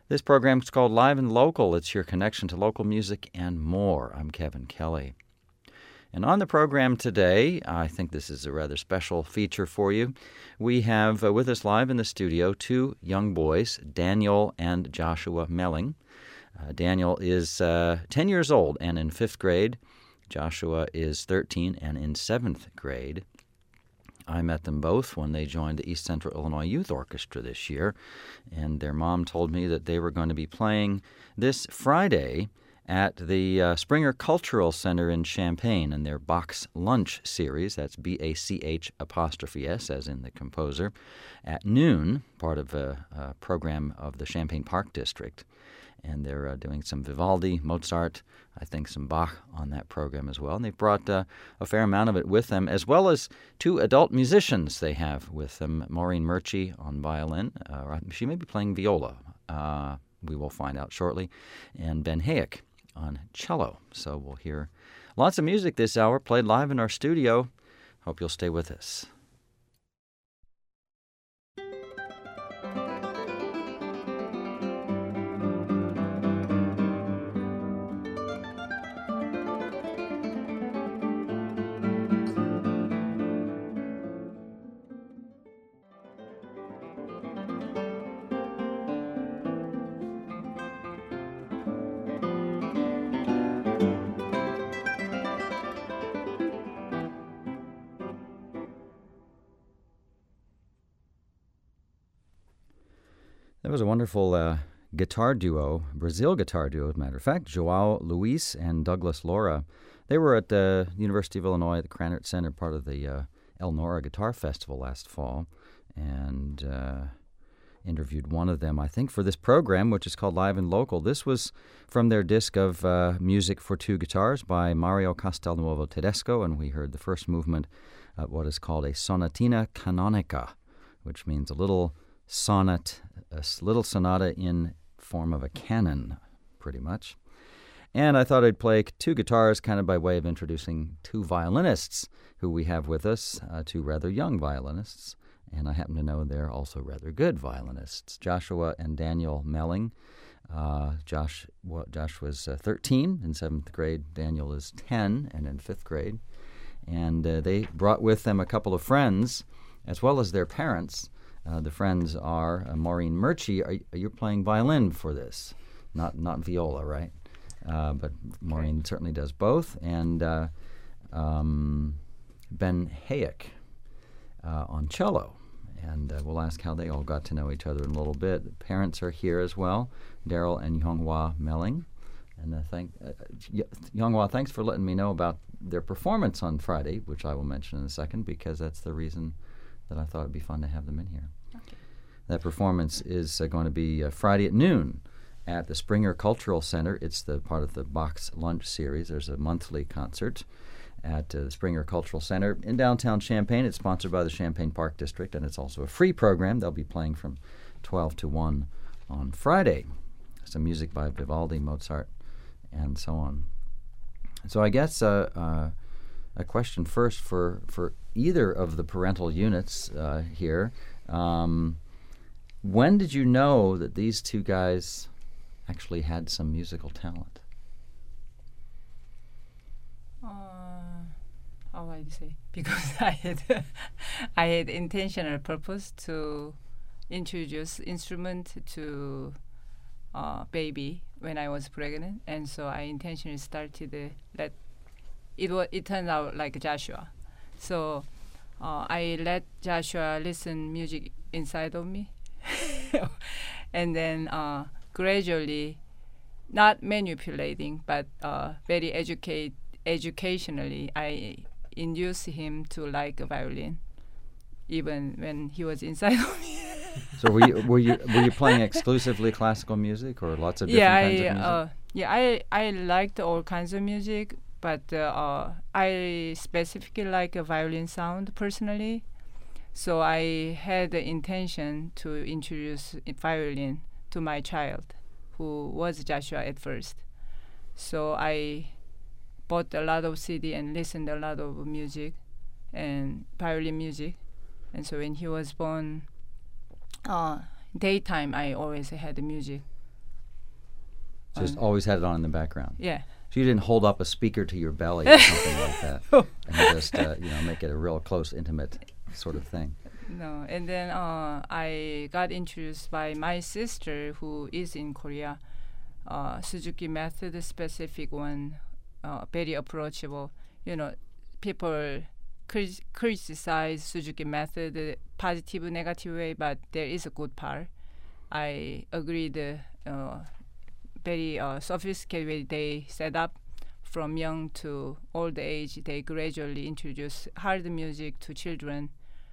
This program is called Live and Local. It's your connection to local music and more. I'm Kevin Kelly. And on the program today, I think this is a rather special feature for you. We have with us live in the studio two young boys, Daniel and Joshua Melling. Daniel is 10 years old and in 5th grade. Joshua is 13 and in 7th grade. I met them both when they joined the East Central Illinois Youth Orchestra this year, and their mom told me that they were going to be playing this Friday at the Springer Cultural Center in Champaign in their Bach's Lunch series. That's BACH''S, as in the composer, at noon, part of a program of the Champaign Park District. And they're doing some Vivaldi, Mozart, I think some Bach on that program as well. And they've brought a fair amount of it with them, as well as two adult musicians they have with them, Maureen Murchie on violin. She may be playing viola. We will find out shortly. And Ben Hayek on cello. So we'll hear lots of music this hour played live in our studio. Hope you'll stay with us. That was a wonderful guitar duo, Brazil guitar duo, as a matter of fact, Joao Luis and Douglas Laura. They were at the University of Illinois at the Krannert Center, part of the Elnora Guitar Festival last fall, and interviewed one of them, I think, for this program, which is called Live and Local. This was from their disc of music for two guitars by Mario Castelnuovo Tedesco, and we heard the first movement of what is called a sonatina canonica, which means a little sonata in form of a canon, pretty much. And I thought I'd play two guitars kind of by way of introducing two violinists who we have with us, two rather young violinists, and I happen to know they're also rather good violinists, Joshua and Daniel Melling. Josh was 13 in 7th grade. Daniel is 10 and in 5th grade. And they brought with them a couple of friends, as well as their parents. The friends are Maureen Murchie. Are you playing violin for this? Not viola, right? But Maureen certainly does both. And Ben Hayek on cello. And we'll ask how they all got to know each other in a little bit. The parents are here as well, Daryl and Yonghwa Melling. And Yonghwa, thanks for letting me know about their performance on Friday, which I will mention in a second, because that's the reason that I thought it'd be fun to have them in here. Okay. That performance is going to be Friday at noon at the Springer Cultural Center. It's the part of the Bach's Lunch series. There's a monthly concert at the Springer Cultural Center in downtown Champaign. It's sponsored by the Champaign Park District, and it's also a free program. They'll be playing from 12 to 1 on Friday. Some music by Vivaldi, Mozart, and so on. So I guess a question first for either of the parental units here. When did you know that these two guys actually had some musical talent? How would I say? Because I had intentional purpose to introduce instrument to baby when I was pregnant, and so I intentionally started that. It turned out like Joshua, so I let Joshua listen music inside of me, and then gradually, not manipulating, but very educationally, I induced him to like a violin, even when he was inside of me. So were you playing exclusively classical music or lots of different kinds of music? I liked all kinds of music, but I specifically like a violin sound personally. So I had the intention to introduce violin to my child, who was Joshua at first. So I bought a lot of CD and listened a lot of music and violin music. And so when he was born, daytime I always had music Just always had it on in the background. Yeah. So you didn't hold up a speaker to your belly or something like that, and just make it a real close, intimate sort of thing. No, and then I got introduced by my sister who is in Korea. Suzuki method, specific one, very approachable. People criticize Suzuki method, positive, negative way, but there is a good part. I agree the very sophisticated way they set up from young to old age. They gradually introduce hard music to children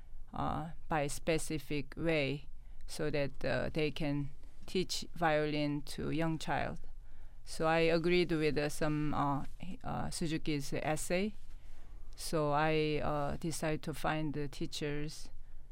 by a specific way so that they can teach violin to young child. So I agreed with some Suzuki's essay. So I decided to find the teachers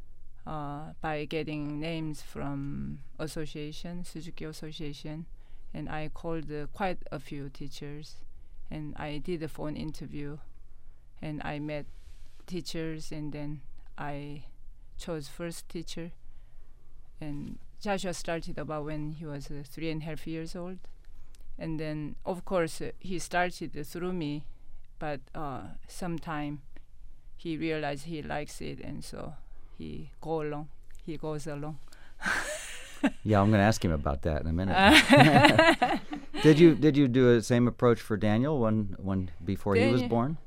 by getting names from Suzuki Association, and I called quite a few teachers, and I did a phone interview, and I met teachers, and then I chose first teacher. And Joshua started about when he was 3.5 years old, and then of course he started through me, but sometime he realized he likes it, and so he goes along. Yeah, I'm going to ask him about that in a minute. Did you do the same approach for Daniel when before he was born?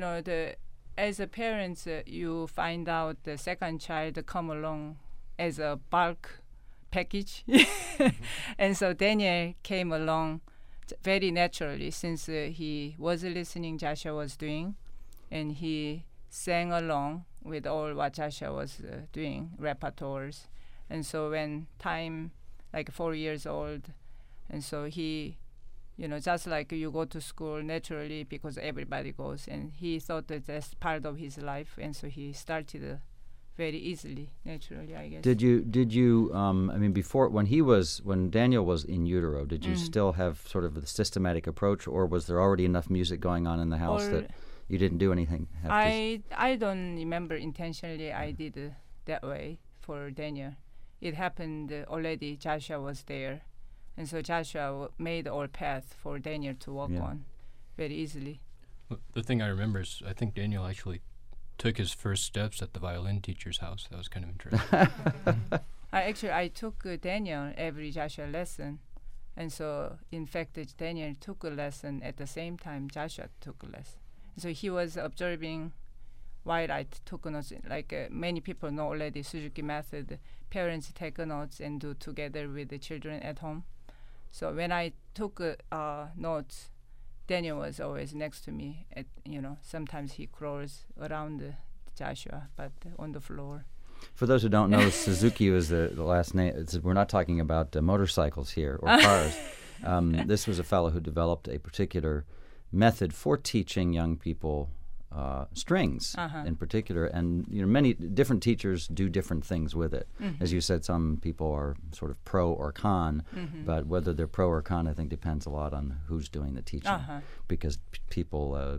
As a parent, you find out the second child come along as a bulk package, and so Daniel came along very naturally since he was listening Joshua was doing, and he sang along with all what Joshua was doing, repertoires. And so when time, like 4 years old, and so he, just like you go to school naturally because everybody goes, and he thought that that's part of his life, and so he started very easily, naturally, I guess. Did you? Before when Daniel was in utero, did you still have sort of a systematic approach, or was there already enough music going on in the house that you didn't do anything? I don't remember intentionally I did that way for Daniel. It happened already. Joshua was there, and so Joshua made all path for Daniel to walk on very easily. Well, the thing I remember is I think Daniel actually took his first steps at the violin teacher's house. That was kind of interesting. I took Daniel every Joshua lesson, and so in fact Daniel took a lesson at the same time Joshua took a lesson. So he was observing while I took notes. Like many people know already, Suzuki method, parents take notes and do together with the children at home. So when I took notes, Daniel was always next to me. Sometimes he crawls around Joshua, but on the floor. For those who don't know, Suzuki was the last name. We're not talking about motorcycles here or cars. This was a fellow who developed a particular method for teaching young people strings in particular, and many different teachers do different things with it. As you said, some people are sort of pro or con, but whether they're pro or con, I think depends a lot on who's doing the teaching, because people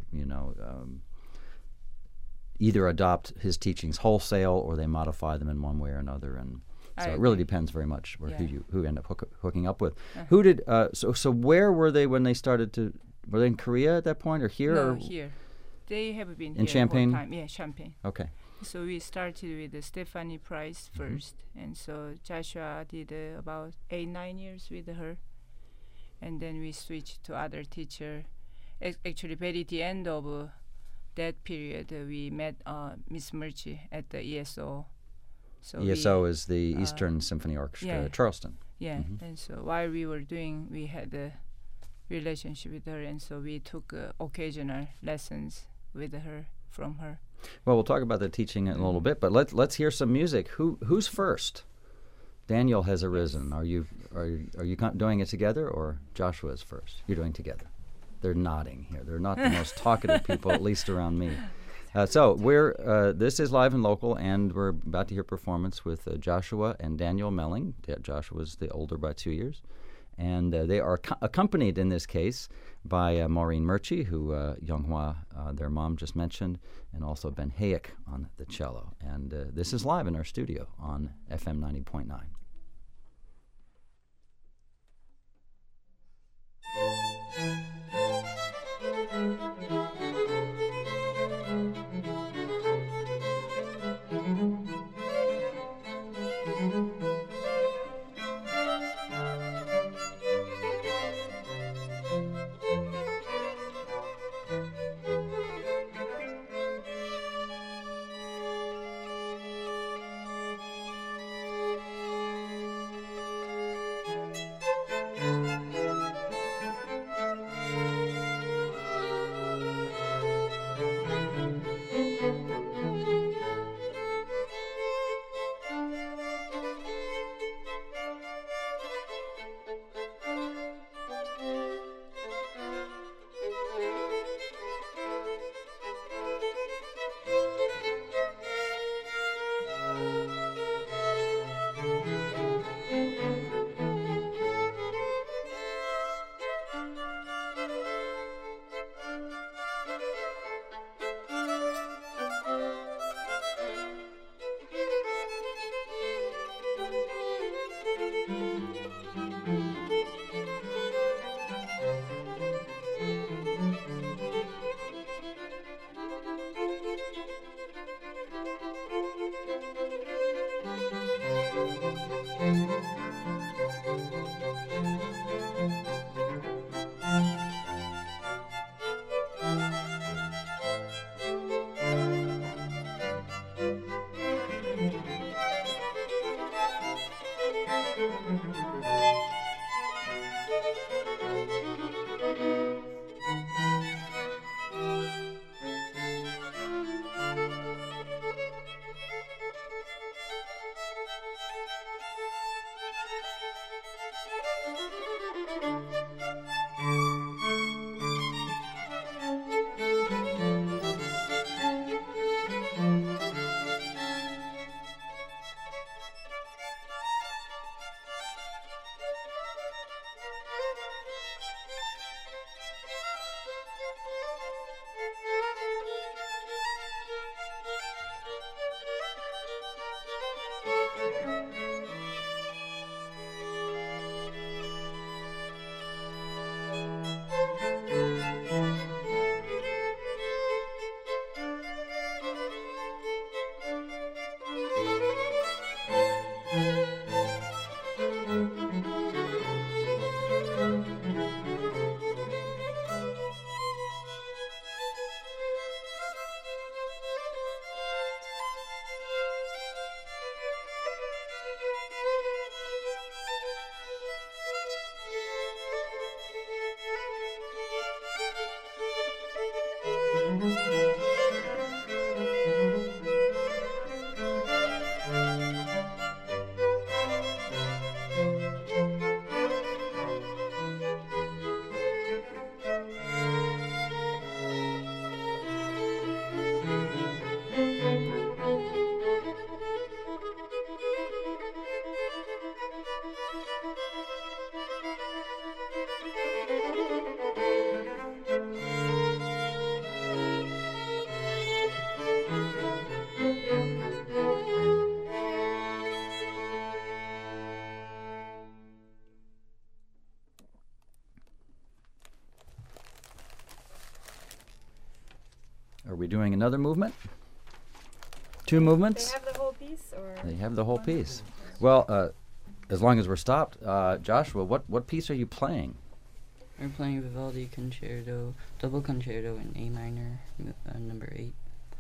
either adopt his teachings wholesale or they modify them in one way or another, and so it really depends very much who you end up hooking up with. Who did so where were they when they started to? Were they in Korea at that point, or here? No, or here. They have been in here Champaign? all time. Yeah, Champaign. Okay. So we started with Stephanie Price first, and so Joshua did about 8-9 years with her, and then we switched to other teacher. Actually, very at the end of that period, we met Miss Murchie at the ESO. So ESO is the Eastern Symphony Orchestra, Charleston. Yeah, and so while we were doing, we had a relationship with her, and so we took occasional lessons with her from her. Well, we'll talk about the teaching in a little bit, but let's hear some music. Who's first? Daniel has arisen. Are you doing it together, or Joshua is first? You're doing together. They're nodding here. They're not the most talkative people, at least around me. So this is Live and Local, and we're about to hear performance with Joshua and Daniel Melling. Joshua's the older by 2 years. And they are accompanied in this case by Maureen Murchie, who Younghwa, their mom, just mentioned, and also Ben Hayek on the cello. And this is live in our studio on FM 90.9. Are we doing another movement? Two movements? They have the whole piece, or They have the whole piece. Well, as long as we're stopped, Joshua, what piece are you playing? We're playing Vivaldi Concerto, double concerto in A minor, number 8.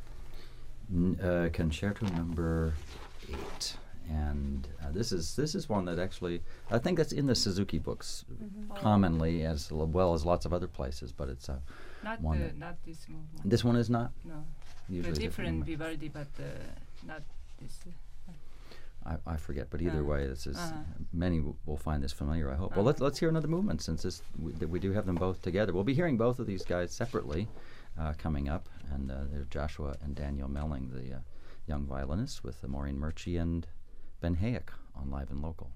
Concerto number 8, and this is one that actually I think that's in the Suzuki books commonly, as well as lots of other places. But it's Not one the that- not this movement. this one is not No, usually the different movement. Vivaldi, but not this. I forget, but either way, this is many will find this familiar. I hope. Well, let's hear another movement since we do have them both together. We'll be hearing both of these guys separately coming up, and there's Joshua and Daniel Melling, the young violinists, with Maureen Murchie and Ben Hayek on Live and Local.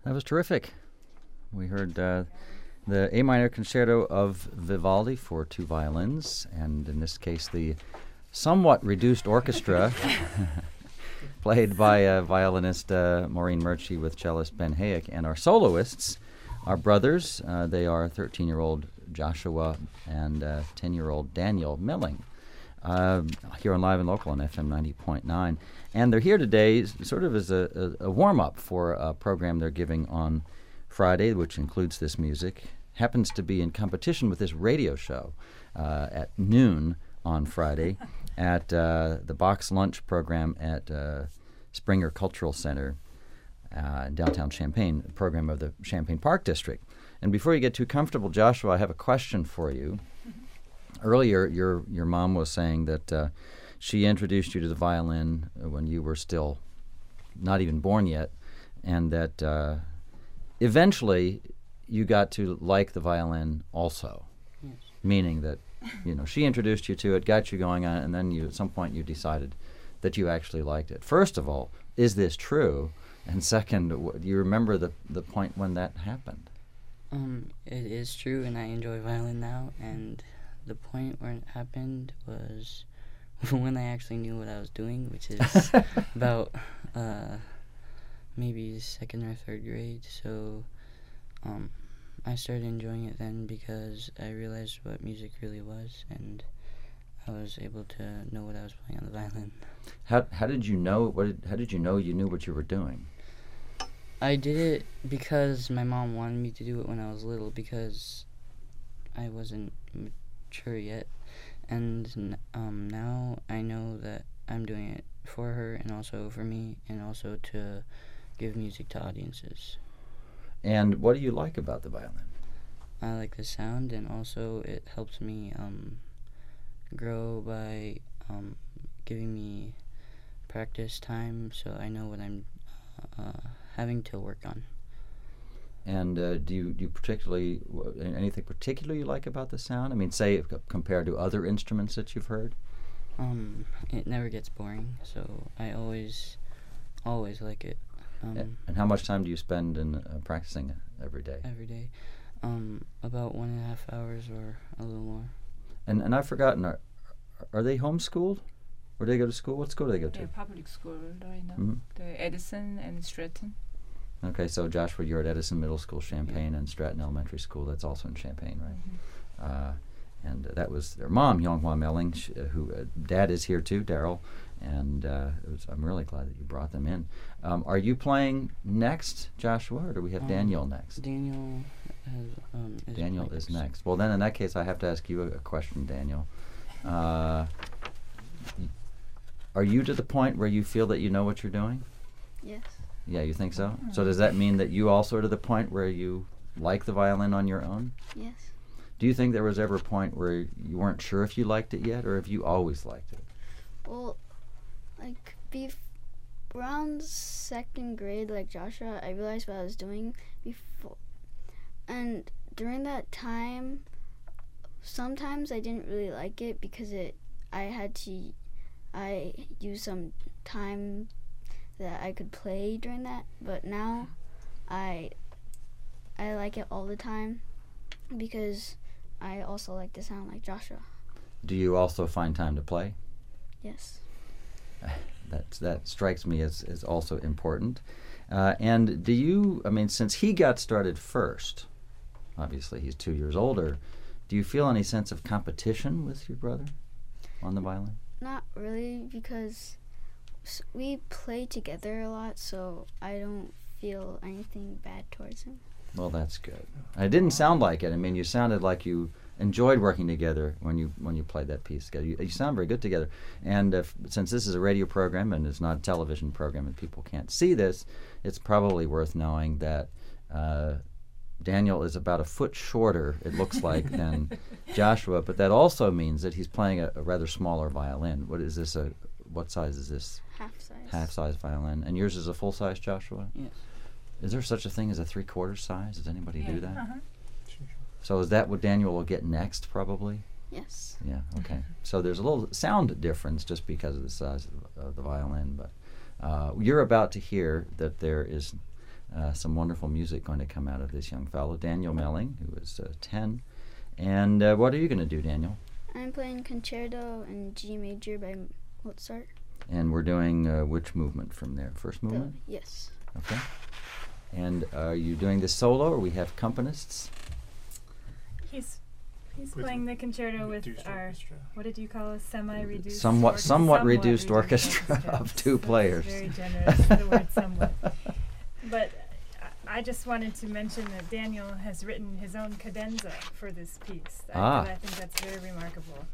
That was terrific. We heard the A minor concerto of Vivaldi for 2 violins, and in this case, the somewhat reduced orchestra played by violinist Maureen Murchie with cellist Ben Hayek, and our soloists, our brothers. They are 13-year-old Joshua and 10-year-old Daniel Milling. Here on Live and Local on FM 90.9. And they're here today sort of as a warm-up for a program they're giving on Friday, which includes this music. Happens to be in competition with this radio show at noon on Friday at the Box Lunch program at Springer Cultural Center in downtown Champaign, a program of the Champaign Park District. And before you get too comfortable, Joshua, I have a question for you. Earlier, your mom was saying that she introduced you to the violin when you were still not even born yet, and that eventually you got to like the violin also. Yes. Meaning that, she introduced you to it, got you going on it, and then at some point you decided that you actually liked it. First of all, is this true? And second, do you remember the point when that happened? It is true, and I enjoy violin now, and the point where it happened was when I actually knew what I was doing, which is about maybe 2nd or 3rd grade. So I started enjoying it then because I realized what music really was, and I was able to know what I was playing on the violin. How did you know? How did you know you knew what you were doing? I did it because my mom wanted me to do it when I was little, because I wasn't mature yet, and now I know that I'm doing it for her and also for me, and also to give music to audiences. And what do you like about the violin? I like the sound, and also it helps me grow by giving me practice time, so I know what I'm having to work on. And do you particularly, anything particular you like about the sound? I mean, say compared to other instruments that you've heard? It never gets boring, so I always like it. And how much time do you spend in practicing it every day? Every day. About 1.5 hours or a little more. And I've forgotten, are they homeschooled? Or do they go to school? What school do they go to? They're public school right now. Mm-hmm. The Edison and Stratton. Okay, so Joshua, you're at Edison Middle School, Champaign, and Stratton Elementary School. That's also in Champaign, right? Mm-hmm. And that was their mom, Yonghua Melling, who Dad is here too, Daryl, and I'm really glad that you brought them in. Are you playing next, Joshua, or do we have Daniel next? Daniel is next. Well, then in that case, I have to ask you a question, Daniel. Are you to the point where you feel that you know what you're doing? Yes. Yeah, you think so? So does that mean that you also are to the point where you like the violin on your own? Yes. Do you think there was ever a point where you weren't sure if you liked it yet, or have you always liked it? Well, like around 2nd grade, like Joshua, I realized what I was doing before. And during that time, sometimes I didn't really like it because I used some time that I could play during that, but now I like it all the time because I also like to sound like Joshua. Do you also find time to play? Yes. That strikes me as also important. And do you, I mean, since he got started first, obviously he's 2 years older, do you feel any sense of competition with your brother on the violin? Not really, because we play together a lot, so I don't feel anything bad towards him. Well, that's good. It didn't sound like it. I mean, you sounded like you enjoyed working together when you played that piece together. You sound very good together. And since this is a radio program and it's not a television program and people can't see this, it's probably worth knowing that Daniel is about a foot shorter, it looks like, than Joshua, but that also means that he's playing a rather smaller violin. What size is this? Half size. Half-size violin. And yours is a full-size, Joshua? Yes. Is there such a thing as a 3/4 size? Does anybody do that? Uh-huh. So is that what Daniel will get next, probably? Yes. Yeah, okay. So there's a little sound difference just because of the size of the violin, but you're about to hear that there is some wonderful music going to come out of this young fellow, Daniel Melling, who is 10. And what are you going to do, Daniel? I'm playing Concerto in G major by Mozart. And we're doing which movement from there? First movement? Yes. Okay. And are you doing this solo, or we have accompanists? He's playing the concerto with our orchestra. what did you call a semi-reduced Somewhat reduced orchestra of 2 players. Very generous, the word somewhat. But I just wanted to mention that Daniel has written his own cadenza for this piece. I think that's very remarkable.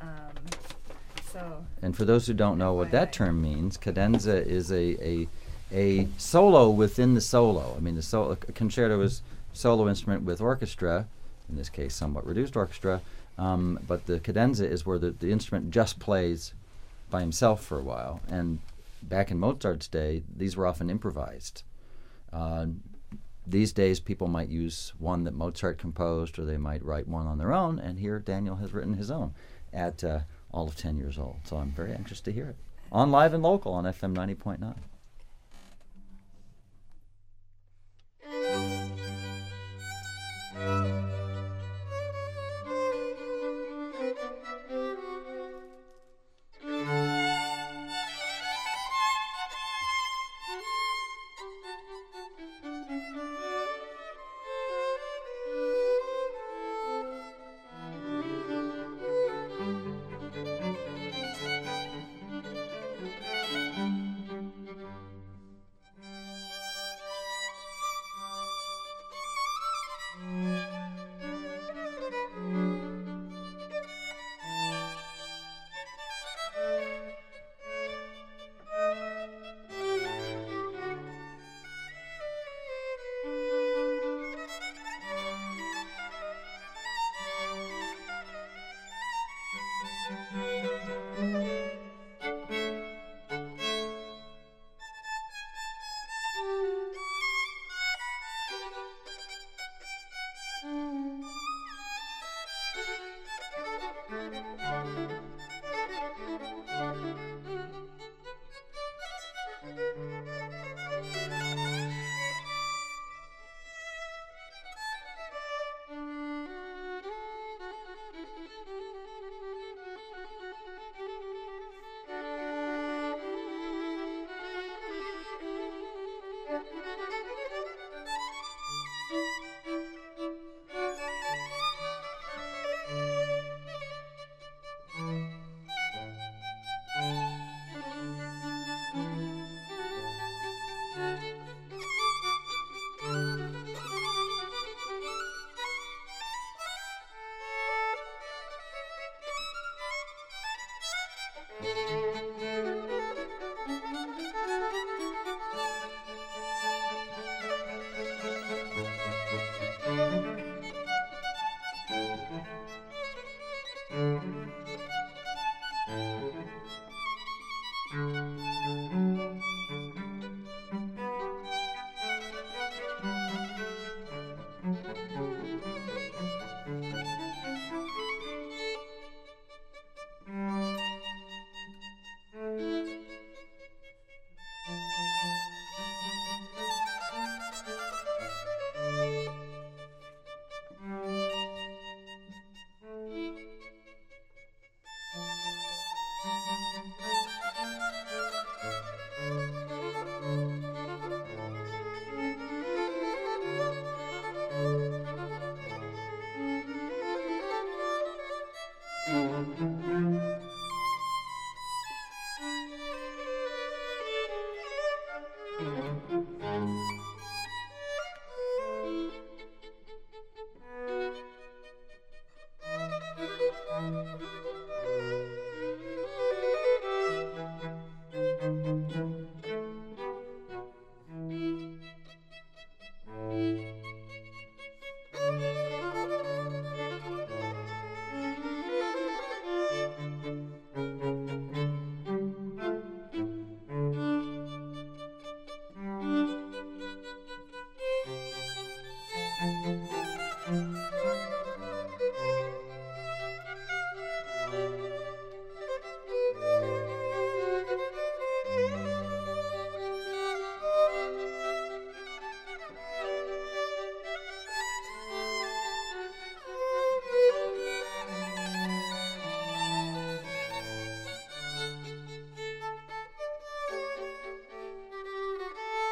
And for those who don't know what that term means, cadenza is a solo within the solo. I mean, the concerto is solo instrument with orchestra, in this case, somewhat reduced orchestra, but the cadenza is where the instrument just plays by himself for a while. And back in Mozart's day, these were often improvised. These days, people might use one that Mozart composed, or they might write one on their own, and here Daniel has written his own at all of 10 years old. So I'm very anxious to hear it. On Live and Local on FM 90.9.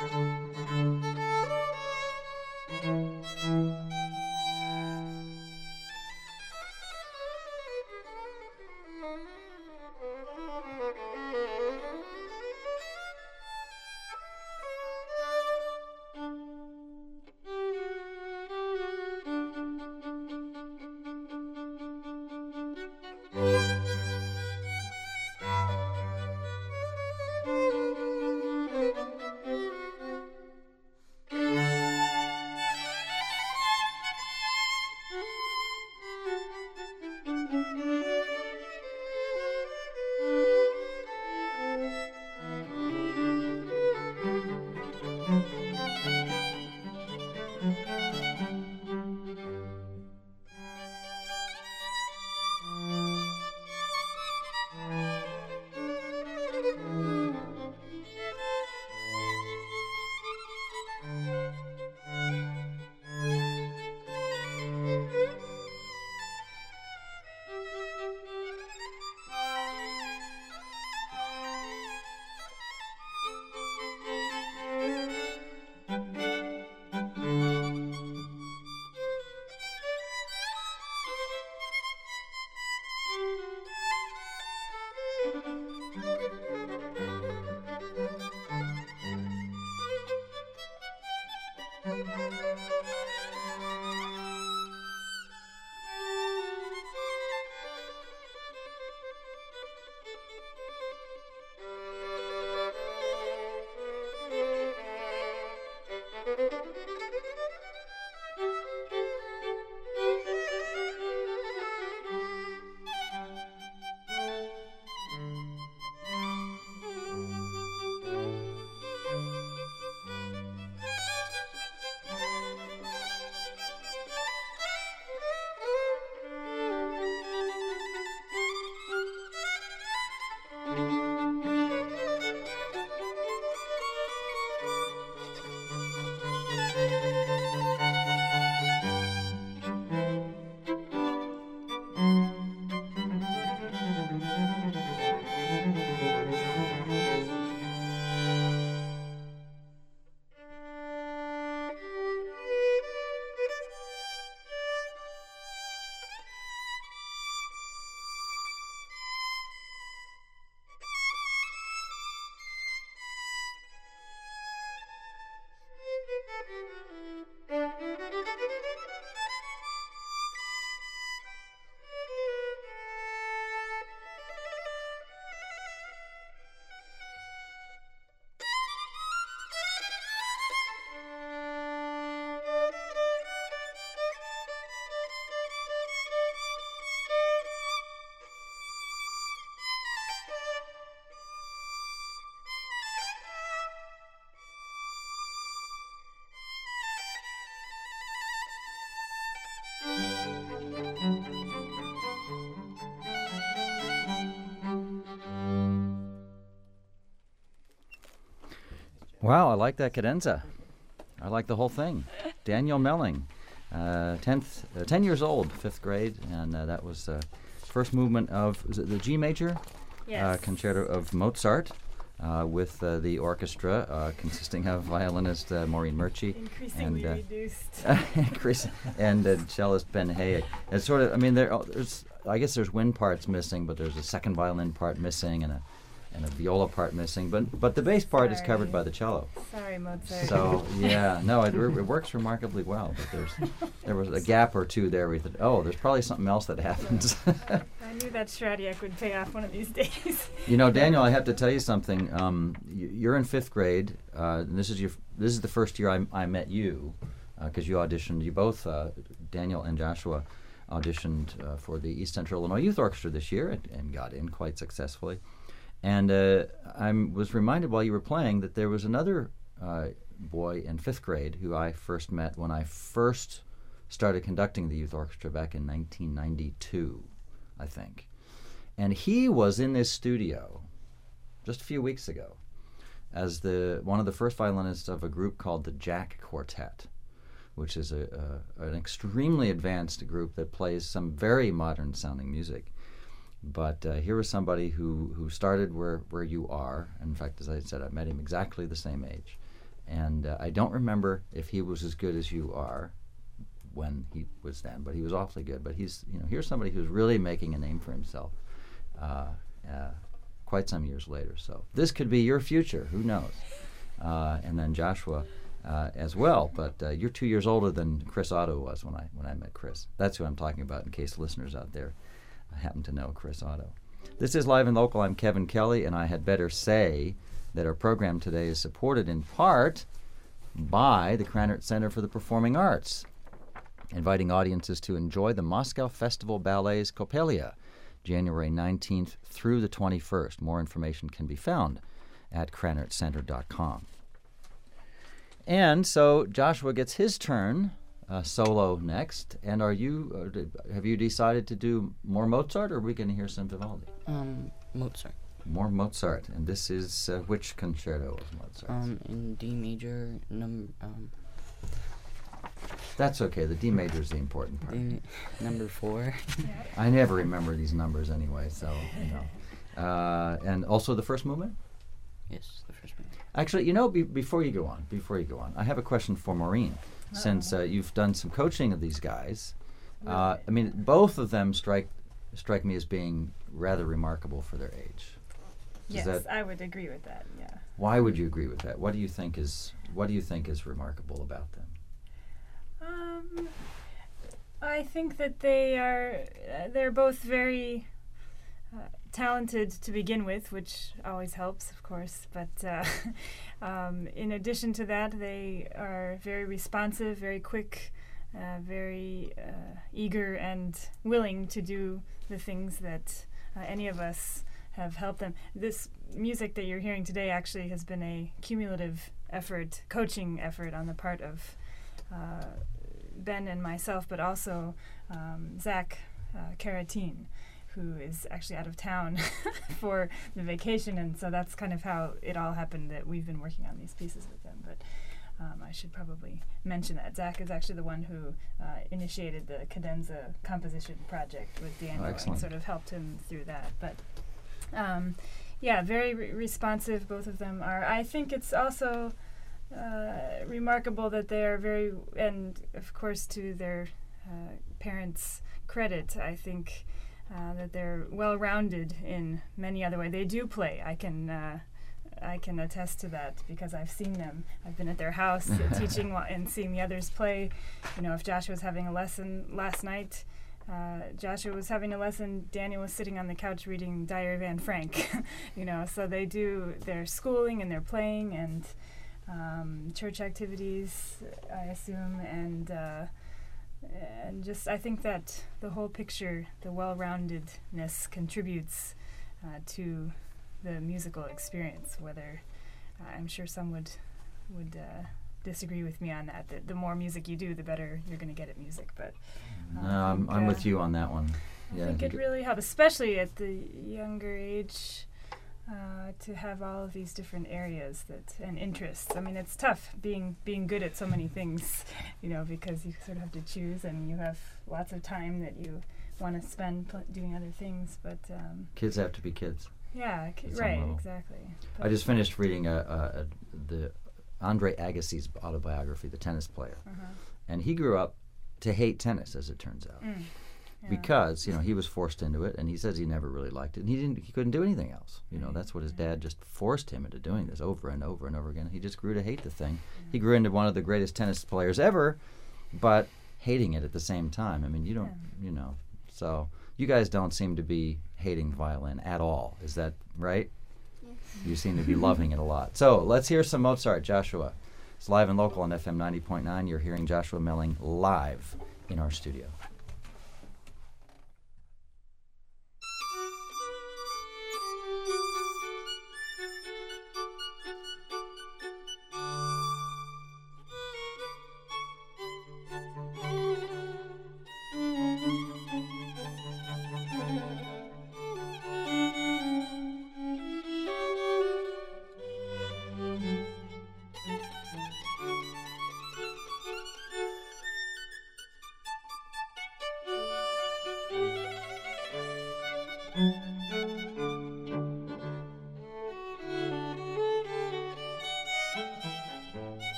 Wow, I like that cadenza. I like the whole thing. Daniel Melling, 10 years old, 5th grade, and that was first movement of, was it the G major? Yes. Concerto of Mozart with the orchestra consisting of violinist Maureen Murchie Increasingly reduced. and cellist Ben Hay. It's sort of, I mean, there's, I guess there's wind parts missing, but there's a second violin part missing and a viola part missing, but the bass part is covered by the cello. Sorry, Mozart. So yeah, no, it works remarkably well. But there was a gap or two there where you thought, oh, there's probably something else that happens. I knew that Stradiak would pay off one of these days. You know, Daniel, I have to tell you something. You're in 5th grade. And this is the first year I met you, because you auditioned. You both, Daniel and Joshua, auditioned for the East Central Illinois Youth Orchestra this year and got in quite successfully. And I was reminded while you were playing that there was another boy in 5th grade who I first met when I first started conducting the youth orchestra back in 1992, I think. And he was in this studio just a few weeks ago as one of the first violinists of a group called the Jack Quartet, which is an extremely advanced group that plays some very modern-sounding music. But here was somebody who started where you are. In fact, as I said, I met him exactly the same age. And I don't remember if he was as good as you are when he was then, but he was awfully good. But he's, here's somebody who's really making a name for himself quite some years later. So this could be your future. Who knows? And then Joshua as well. But you're 2 years older than Chris Otto was when I met Chris. That's who I'm talking about, in case listeners out there happen to know Chris Otto. This is Live and Local. I'm Kevin Kelly, and I had better say that our program today is supported in part by the Krannert Center for the Performing Arts, inviting audiences to enjoy the Moscow Festival Ballet's Coppelia, January 19th through the 21st. More information can be found at krannertcenter.com. And so Joshua gets his turn solo next. And have you decided to do more Mozart, or are we going to hear some Vivaldi? Mozart. More Mozart. And this is which concerto of Mozart? In D major, That's okay. The D major is the important part. number 4. I never remember these numbers anyway, so, and also the first movement? Yes, the first one. Actually, before you go on, I have a question for Maureen. Since you've done some coaching of these guys, both of them strike me as being rather remarkable for their age. Yes, I would agree with that. Yeah. Why would you agree with that? What do you think is remarkable about them? I think that they're both very talented to begin with, which always helps, of course. But in addition to that, they are very responsive, very quick, very eager and willing to do the things that any of us have helped them. This music that you're hearing today actually has been a cumulative effort, coaching effort on the part of Ben and myself, but also Zach Karatin, who is actually out of town for the vacation, and so that's kind of how it all happened that we've been working on these pieces with them. But I should probably mention that Zach is actually the one who initiated the cadenza composition project with Daniel and sort of helped him through that. But very responsive, both of them are. I think it's also remarkable that they are very, and of course to their parents' credit, I think that they're well-rounded in many other ways. They do play. I can attest to that because I've seen them. I've been at their house teaching and seeing the others play. If Joshua was having a lesson last night, Joshua was having a lesson, Daniel was sitting on the couch reading Diary of Anne Frank. So they do their schooling and their playing and church activities, I assume, and just I think that the whole picture, the well-roundedness, contributes to the musical experience. Whether I'm sure some would disagree with me on that. That the more music you do, the better you're going to get at music. But I'm with you on that one. I think it really helps, especially at the younger age. To have all of these different areas and interests. I mean, it's tough being good at so many things, because you sort of have to choose, and you have lots of time that you want to spend doing other things. But kids have to be kids. Yeah, right, exactly. I just finished reading the Andre Agassi's autobiography, The Tennis Player, and he grew up to hate tennis, as it turns out. Yeah. Because he was forced into it, and he says he never really liked it, and he couldn't do anything else. That's what his dad just forced him into doing, this over and over and over again. He just grew to hate the thing. He grew into one of the greatest tennis players ever, but hating it at the same time. I mean, you don't, So you guys don't seem to be hating violin at all. Is that right? Yes. You seem to be loving it a lot. So let's hear some Mozart, Joshua. It's Live and Local on FM 90.9. You're hearing Joshua Melling live in our studio.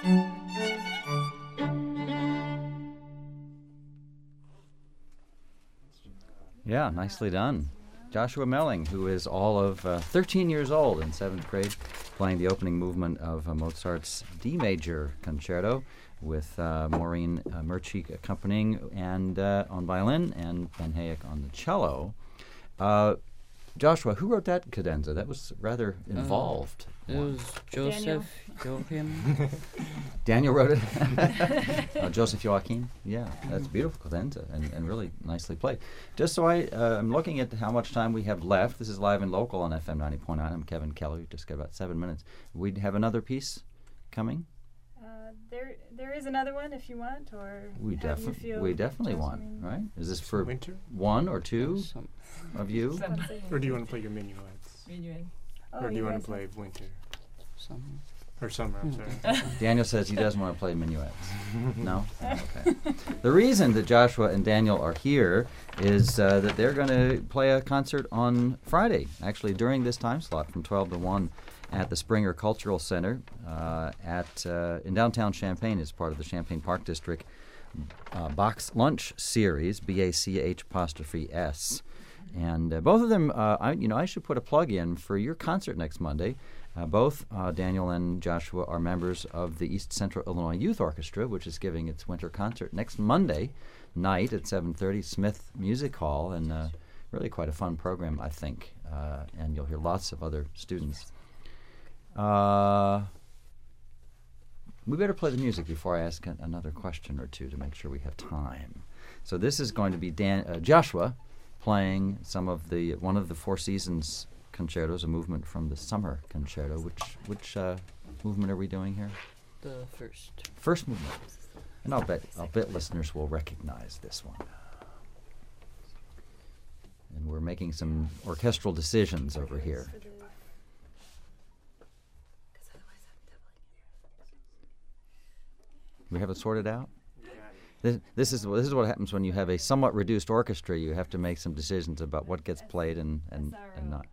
Yeah, nicely done. Joshua Melling, who is all of 13 years old in 7th grade, playing the opening movement of Mozart's D major concerto with Maureen Murchie accompanying and on violin and Ben Hayek on the cello. Joshua, who wrote that cadenza? That was rather involved. It was Joseph Joachim. Daniel wrote it. Joseph Joachim. Yeah, that's a beautiful cadenza and really nicely played. Just so I'm looking at how much time we have left. This is live and local on FM 90.9. I'm Kevin Keller. We just got about 7 minutes. We have another piece coming. There is another one if you want, or We definitely want, right? Is this for Winter? one or two Some- of you? Or do you want to play your minuets? Or do you want to play winter? some- Or summer, I'm sorry. Daniel says he doesn't want to play minuets. No? Okay. The reason that Joshua and Daniel are here is that they're going to play a concert on Friday, actually during this time slot from 12 to 1 at the Springer Cultural Center in downtown Champaign as part of the Champaign Park District Box Lunch Series, BACH''S. And both of them, I should put a plug in for your concert next Monday. Both Daniel and Joshua are members of the East Central Illinois Youth Orchestra, which is giving its winter concert next Monday night at 7:30, Smith Music Hall, and really quite a fun program, I think. And you'll hear lots of other students. We better play the music before I ask another question or two to make sure we have time. So this is going to be Joshua playing one of the Four Seasons concertos, a movement from the Summer Concerto. Which movement are we doing here? The first. First movement. And I'll bet listeners will recognize this one. And we're making some orchestral decisions over here. We have it sorted out? This is what happens when you have a somewhat reduced orchestra. You have to make some decisions about what gets played and not.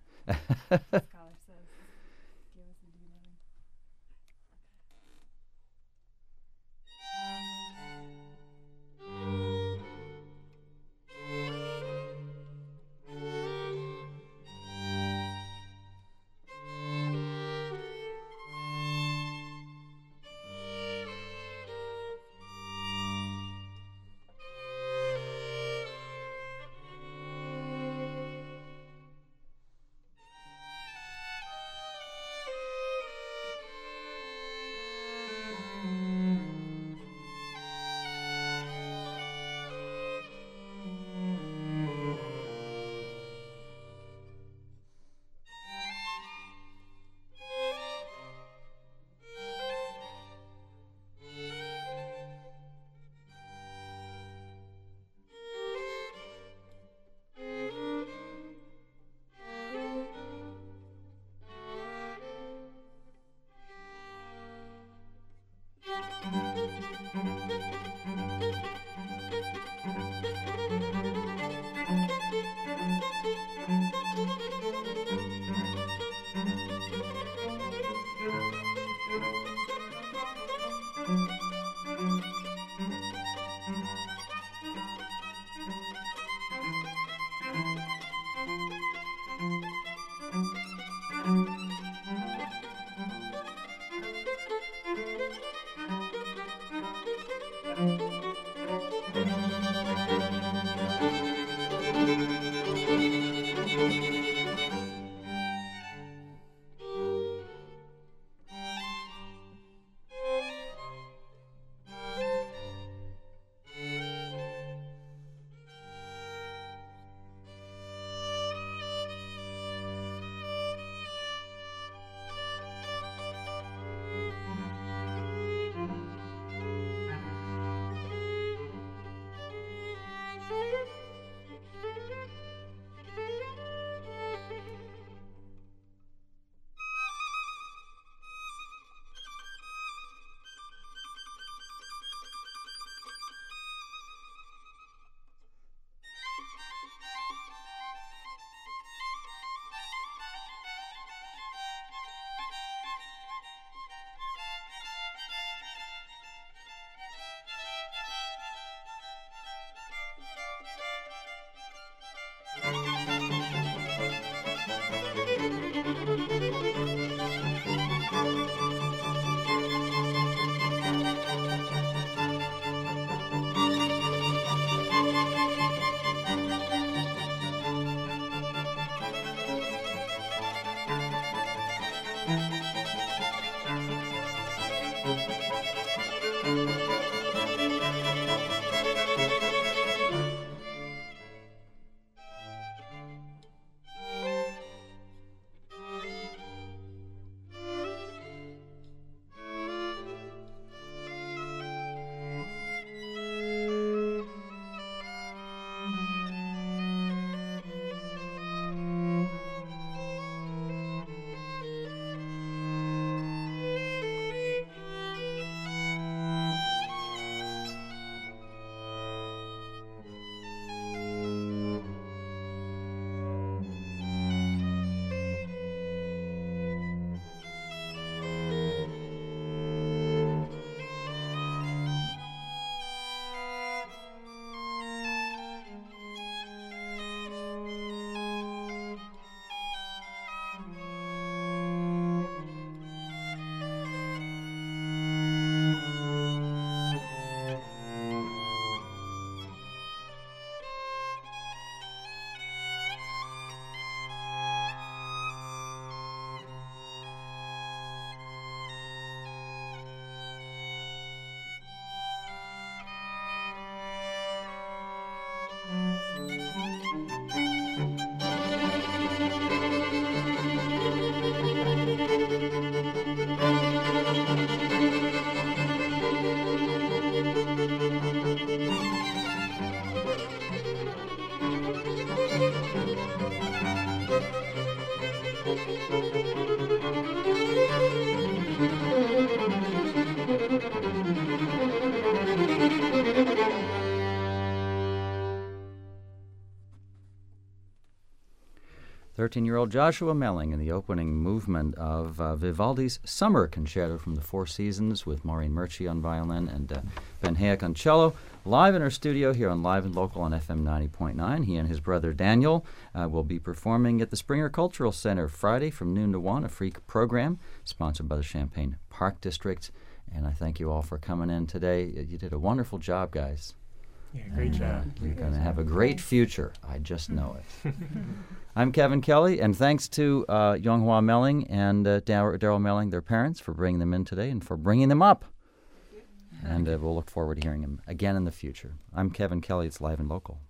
13-year-old Joshua Melling in the opening movement of Vivaldi's Summer Concerto from the Four Seasons with Maureen Murchie on violin and Ben Hayek on cello, live in our studio here on Live and Local on FM 90.9. He and his brother Daniel will be performing at the Springer Cultural Center Friday from noon to 1, a free program sponsored by the Champaign Park District. And I thank you all for coming in today. You did a wonderful job, guys. Yeah, great job. You're going to have a great future. I just know it. I'm Kevin Kelly, and thanks to Yonghua Melling and Daryl Melling, their parents, for bringing them in today and for bringing them up. And we'll look forward to hearing them again in the future. I'm Kevin Kelly. It's Live and Local.